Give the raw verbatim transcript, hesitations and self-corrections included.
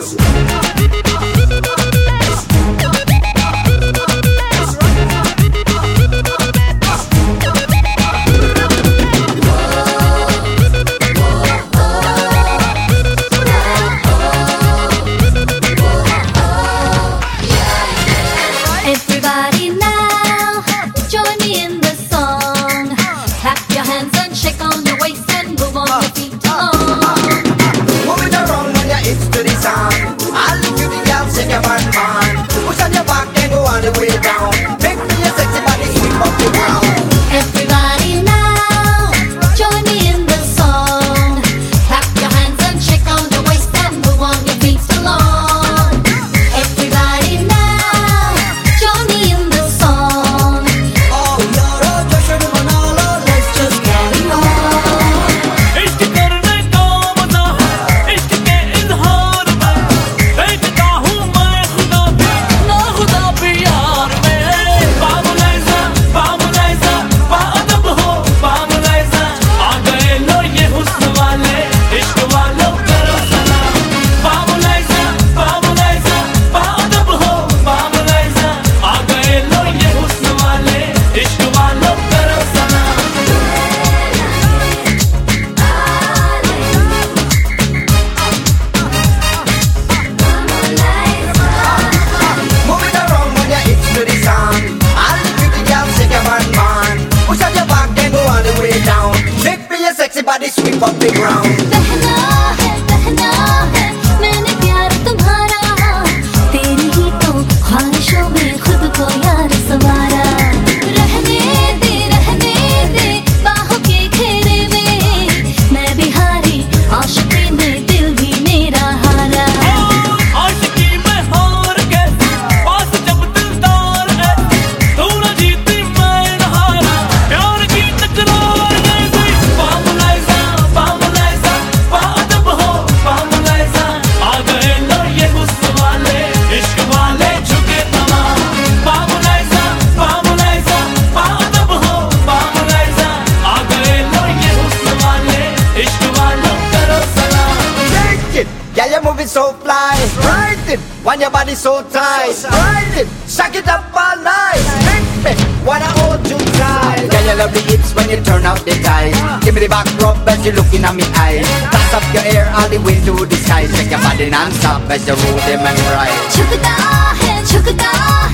Everybody now, join me in the song. Clap your hands and shake on your waist and move on your feet along. Move it around when you're itch to the sound. I'll leave you the girl, shake your bun man. Push on your back and go all the way down. Make me your sexy body sweep up the ground. Everybody now, join me in the song. Clap your hands and shake on your waist and move on your feet along. Everybody now, join me in the song. Oh, yaro, जश्न मना लो, let's just carry on. इश्क करने का मजा है, इश्क के इज़हार में देखता हूँ मैं खुदा भी, ना खुदा भी यार में। बाबुलैज़ा, बाबुलैज़ा, बाअदब हो बाबुलैज़ा, आ गए लो ये हुस्न वाले, इश्क वालों करो सलाम। बाबुलैज़ा, बाबुलैज़ा, बाअदब हो बाबुलैज़ा, आ गए लो ये हुस्न वाले, इश्क वालों करो सलाम। Move it around when you're itch to the sound. I'll leave you the girl, shake your bun man. Push on your back and go all the way down. Make me your sexy body sweep up the ground. पहना है, पहना है, मैंने प्यार तुम्हारा, तेरी ही तो ख्वाहिशों में खुद को यार संवारा। रहने दे, रहने दे, बाहों के घेरे में, मैं भी हारी, आशिकी में दिल भी मेरा हारा। आशिकी में हार के पास जब दिलदार है, तू न जीती मैं न हारा, प्यार की तकरार नहीं हुई। बाबुलैज़ा, बाबुलैज़ा, बाअदब हो बाबुलैज़ा, आ गए लो ये हुस्न वाले, इश्क वाले झुके तमाम। बाबुलैज़ा, बाबुलैज़ा, बाअदब हो बाबुलैज़ा, आ गए लो ये हुस्न वाले, इश्क वालों करो सलाम। Shake it, yeah, you're moving so fly. Ride it, when your body so tight. Ride it, shake it up all night. Make me wanna hold you tight. Yeah, you love the hips when you turn out the ties. Give me the back rub as you looking at me eyes. Toss up your hair all the way to the sky. Shake your body non-stop as you roll them and ride. झुकता है, झुकता